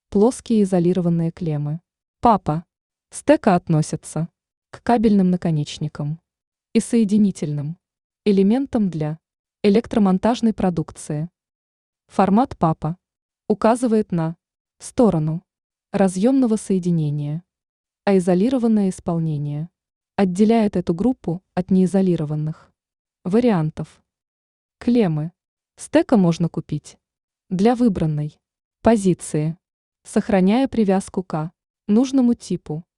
Плоские изолированные клеммы. Папа. Стека относятся к кабельным наконечникам и соединительным элементам для электромонтажной продукции. Формат папа указывает на сторону разъемного соединения, а изолированное исполнение отделяет эту группу от неизолированных вариантов. Клеммы. Стека можно купить для выбранной позиции, сохраняя привязку к нужному типу